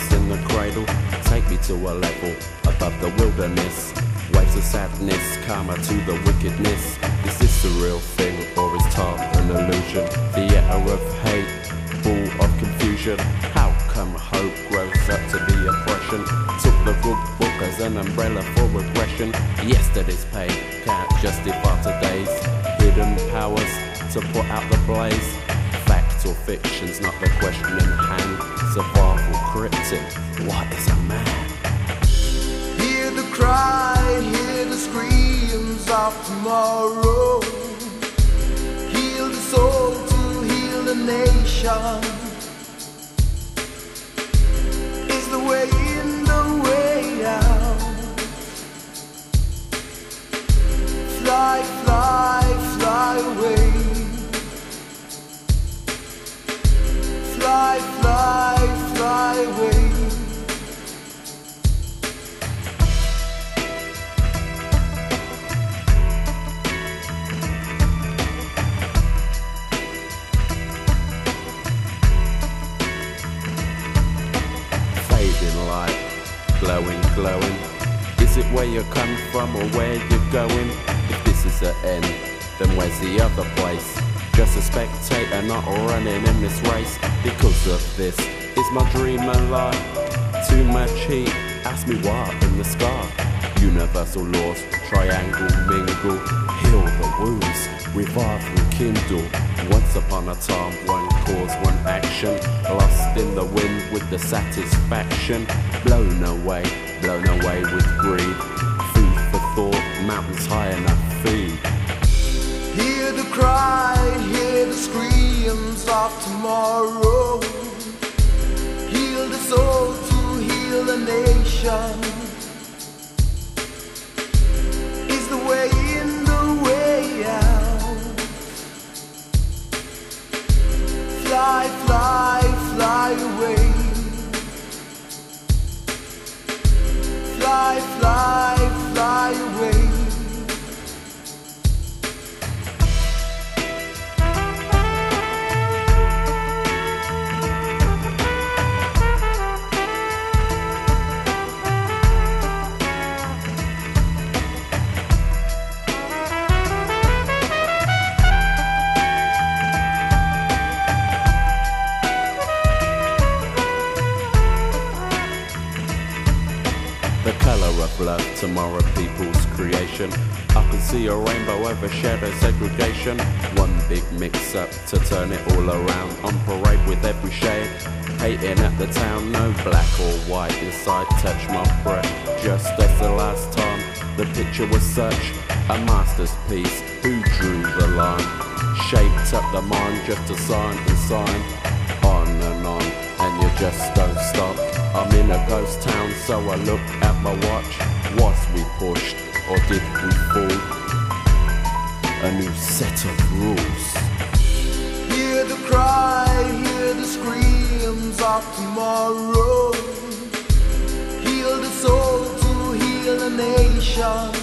voice in the cradle, take me to a level above the wilderness. Waves of sadness, karma to the wickedness. Is this the real thing, or is time an illusion? Theatre of hate, ball of confusion. How come hope grows up to be oppression? Took the good book as an umbrella for aggression. Yesterday's pain can't justify today's. Hidden powers to put out the blaze. Fact or fiction's not the question in hand. Survival cryptic, what is a man? Hear the cry, hear the screams of tomorrow. Heal the soul to heal the nation. Is the way in, the way out. Fly, fly, fly away. Fly, fly, fly away. Fading light, glowing, glowing. Is it where you come from or where you're going? If this is the end, then where's the other place? Just a spectator not running in this race. Because of this, is my dream a lie? Too much heat, ask me what in the sky. Universal laws, triangle mingle. Heal the wounds, revive and kindle. Once upon a time, one cause, one action. Lost in the wind with the satisfaction. Blown away with greed. Food for thought, mountains high enough feed. Hear the cry, hear the screams of tomorrow. Heal the soul to heal the nation. Is the way in, the way out. Fly, fly, fly away. Fly, fly, fly away. The colour of love, tomorrow people's creation. I can see a rainbow over shadow segregation. One big mix-up to turn it all around. On parade with every shade, hating at the town. No black or white inside, touch my breath. Just as the last time, the picture was such a master's piece. Who drew the line? Shaped up the mind just to sign and sign. On and you just don't stop. I'm in a ghost town, so I look at my watch. Was we pushed, or did we fall? A new set of rules. Hear the cry, hear the screams of tomorrow. Heal the soul to heal a nation.